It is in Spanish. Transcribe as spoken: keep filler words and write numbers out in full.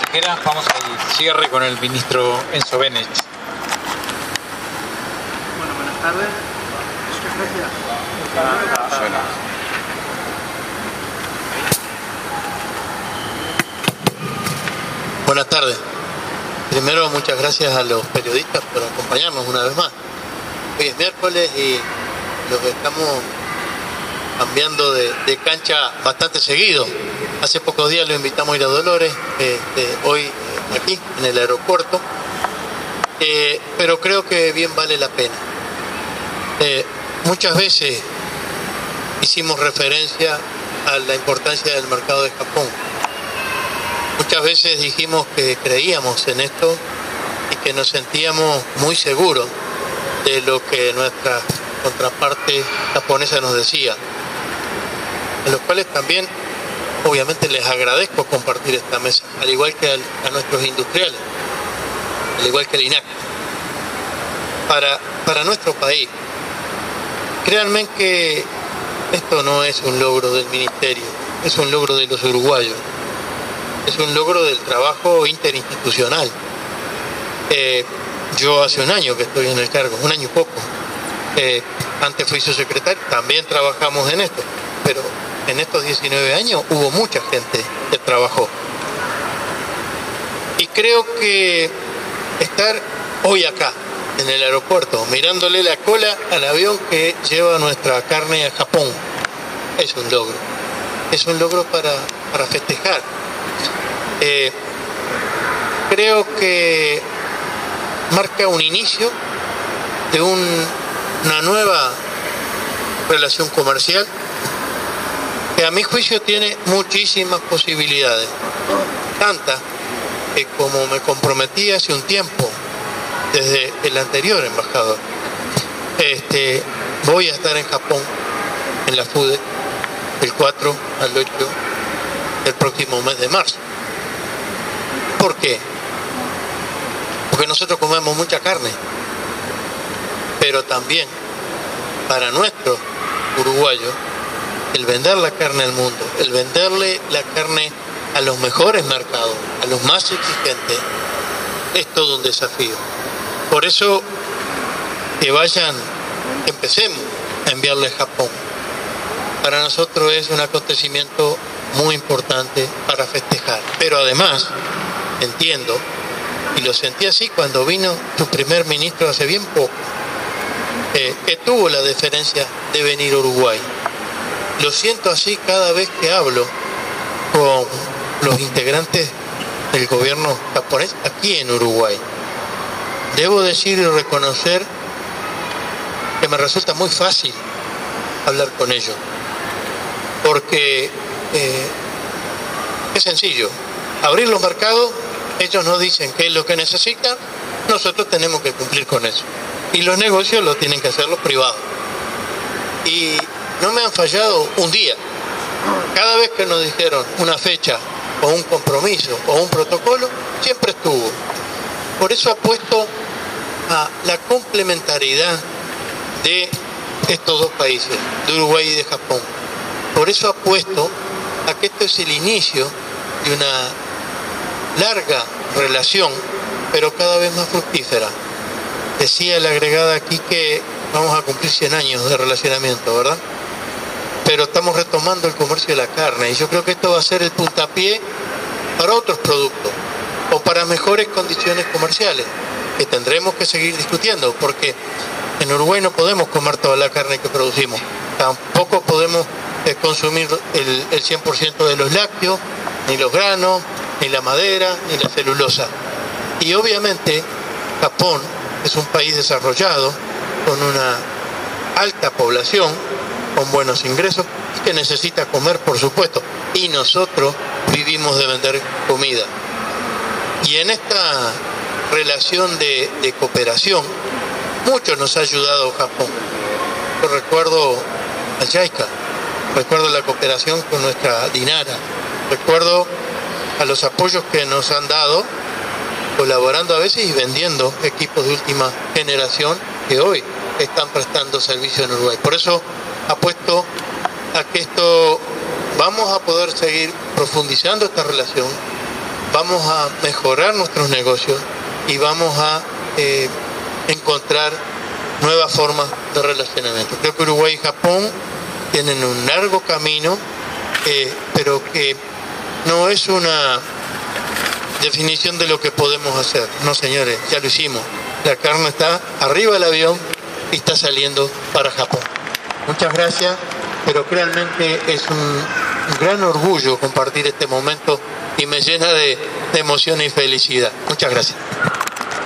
extranjera. Vamos al cierre con el ministro Enzo Benech. Bueno, buenas tardes. Muchas gracias. Buenas tardes. Primero, muchas gracias a los periodistas por acompañarnos una vez más. Hoy es miércoles y los estamos cambiando de, de cancha bastante seguido. Hace pocos días lo invitamos a ir a Dolores, este, hoy aquí en el aeropuerto, eh, pero creo que bien vale la pena. Eh, muchas veces hicimos referencia a la importancia del mercado de Japón. Muchas veces dijimos que creíamos en esto y que nos sentíamos muy seguros de lo que nuestra contraparte japonesa nos decía, a los cuales también obviamente les agradezco compartir esta mesa, al igual que al, a nuestros industriales, al igual que el I N A C. Para, para nuestro país, créanme que esto no es un logro del ministerio, es un logro de los uruguayos, es un logro del trabajo interinstitucional. Eh, yo hace un año que estoy en el cargo, un año y poco. Eh, antes fui su secretario, también trabajamos en esto, pero en estos diecinueve años hubo mucha gente que trabajó. Y creo que estar hoy acá, en el aeropuerto, mirándole la cola al avión que lleva nuestra carne a Japón, es un logro. Es un logro para, para festejar. Eh, creo que marca un inicio de un, una nueva relación comercial que a mi juicio tiene muchísimas posibilidades, tantas que como me comprometí hace un tiempo desde el anterior embajador, este, voy a estar en Japón en la FUDE del cuatro al ocho del próximo mes de marzo. ¿Por qué? Porque nosotros comemos mucha carne, pero también para nuestros uruguayos el vender la carne al mundo, el venderle la carne a los mejores mercados, a los más exigentes, es todo un desafío. Por eso que vayan, que empecemos a enviarle a Japón. Para nosotros es un acontecimiento muy importante para festejar. Pero además, entiendo, y lo sentí así cuando vino tu primer ministro hace bien poco, eh, que tuvo la deferencia de venir a Uruguay. Lo siento así cada vez que hablo con los integrantes del gobierno japonés aquí en Uruguay. Debo decir y reconocer que me resulta muy fácil hablar con ellos, porque eh, es sencillo, abrir los mercados, ellos nos dicen qué es lo que necesitan, nosotros tenemos que cumplir con eso, y los negocios los tienen que hacer los privados, y no me han fallado un día. Cada vez que nos dijeron una fecha o un compromiso o un protocolo, siempre estuvo. Por eso apuesto a la complementariedad de estos dos países, de Uruguay y de Japón. Por eso apuesto a que esto es el inicio de una larga relación, pero cada vez más fructífera. Decía la agregada aquí que vamos a cumplir cien años de relacionamiento, ¿verdad? Pero estamos retomando el comercio de la carne y yo creo que esto va a ser el puntapié para otros productos o para mejores condiciones comerciales que tendremos que seguir discutiendo, porque en Uruguay no podemos comer toda la carne que producimos, tampoco podemos eh, consumir el, el cien por ciento de los lácteos, ni los granos, ni la madera, ni la celulosa. Y obviamente Japón es un país desarrollado, con una alta población, con buenos ingresos y que necesita comer, por supuesto, y nosotros vivimos de vender comida. Y en esta relación de, de cooperación, mucho nos ha ayudado Japón. Yo recuerdo al JICA, recuerdo la cooperación con nuestra Dinara, recuerdo a los apoyos que nos han dado, colaborando a veces y vendiendo equipos de última generación que hoy están prestando servicio en Uruguay. Por eso apuesto a que esto vamos a poder seguir profundizando esta relación, vamos a mejorar nuestros negocios y vamos a eh, encontrar nuevas formas de relacionamiento. Creo que Uruguay y Japón tienen un largo camino, eh, pero que no es una definición de lo que podemos hacer. No, señores, ya lo hicimos. La carne está arriba del avión y está saliendo para Japón. Muchas gracias, pero realmente es un, un gran orgullo compartir este momento y me llena de, de emoción y felicidad. Muchas gracias.